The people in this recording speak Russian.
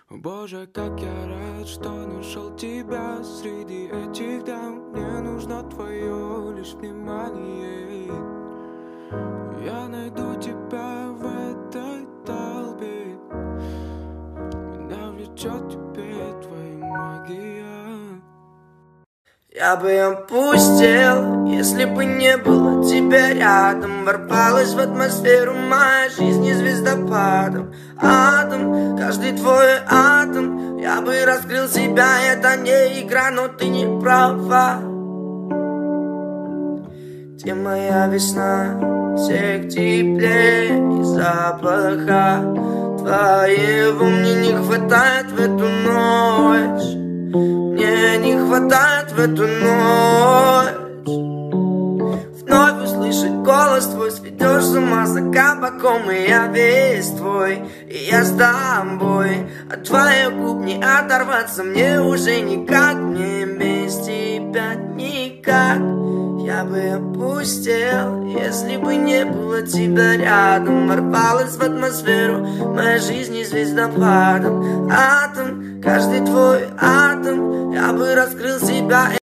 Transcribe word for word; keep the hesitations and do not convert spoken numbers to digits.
О боже, как я рад, что нашел тебя среди этих дам. Мне нужно твое лишь внимание. Я найду тебя в этой толпе. Меня влечет тебе твоя магия. Я бы опустел, если бы не было тебя рядом. Ворвалась в атмосферу моя жизнь звездопадом. Атом, каждый твой атом. Я бы раскрыл себя, это не игра, но ты не права. Где моя весна, всех теплее и запаха твоего мне не хватает в эту ночь. Мне не хватает в эту ночь. Вновь услышать голос твой, сведешь с ума за кабаком. И я весь твой, и я с тобой. От твоих губ не оторваться мне уже никак. Мне без тебя никак. Я бы опустел, если бы не было тебя рядом. Ворвалась в атмосферу моя жизнь звездопадом. Атом, каждый твой атом. Я бы раскрыл себя.